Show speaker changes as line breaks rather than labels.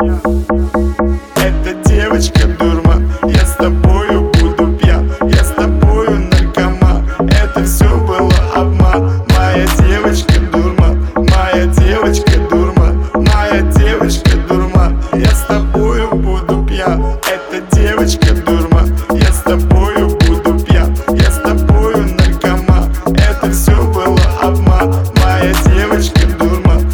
Эта девочка дурман, я с тобою буду пьян, я с тобою наркоман. Это все было обман. Моя девочка дурман, моя девочка дурман, моя девочка дурман. Я с тобою буду пьян. Эта девочка дурман, я с тобою буду пьян, я с тобою наркоман. Это все было обман. Моя девочка дурман,